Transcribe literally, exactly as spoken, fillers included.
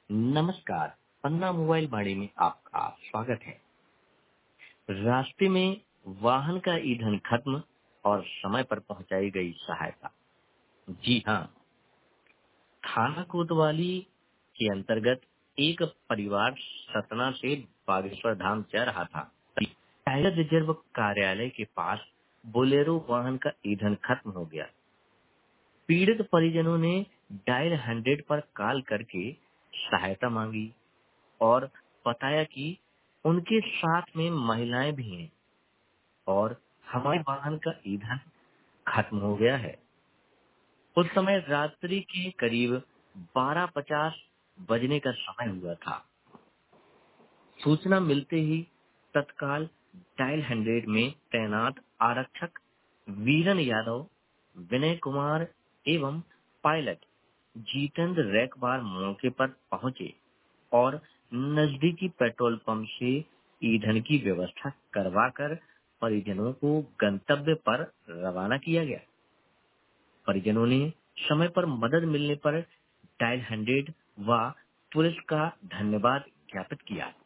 नमस्कार। पन्ना मोबाइल बाड़े में आपका स्वागत है। रास्ते में वाहन का ईंधन खत्म और समय पर पहुंचाई गई सहायता। जी हाँ, थाना कोतवाली के अंतर्गत एक परिवार सतना से बागेश्वर धाम जा रहा था। टाइगर रिजर्व कार्यालय के पास बोलेरो वाहन का ईंधन खत्म हो गया। पीड़ित परिजनों ने डायल हंड्रेड पर कॉल करके सहायता मांगी और बताया कि उनके साथ में महिलाएं भी हैं और हमारे वाहन का ईंधन खत्म हो गया है। उस समय रात्रि के करीब बारह पचास बजने का समय हुआ था। सूचना मिलते ही तत्काल डायल हंड्रेड में तैनात आरक्षक वीरन यादव, विनय कुमार एवं पायलट जितेंद्र रैकबार मौके पर पहुंचे और नजदीकी पेट्रोल पंप से ईंधन की व्यवस्था करवाकर परिजनों को गंतव्य पर रवाना किया गया। परिजनों ने समय पर मदद मिलने पर डायल हंड्रेड व पुलिस का धन्यवाद ज्ञापित किया।